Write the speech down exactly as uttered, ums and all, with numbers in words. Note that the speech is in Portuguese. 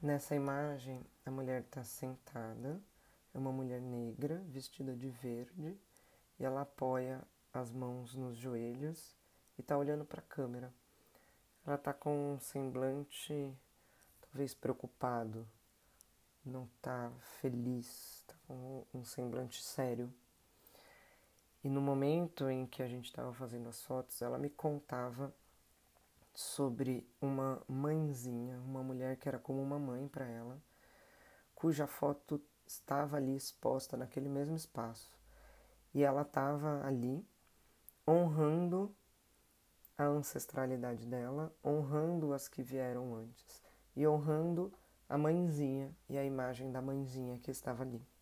Nessa imagem, a mulher está sentada, é uma mulher negra, vestida de verde, e ela apoia as mãos nos joelhos e está olhando para a câmera. Ela está com um semblante, talvez preocupado, não está feliz, está com um semblante sério. E no momento em que a gente estava fazendo as fotos, ela me contava sobre uma mãezinha, uma mulher que era como uma mãe para ela, cuja foto estava ali exposta naquele mesmo espaço. E ela estava ali honrando a ancestralidade dela, honrando as que vieram antes e honrando a mãezinha e a imagem da mãezinha que estava ali.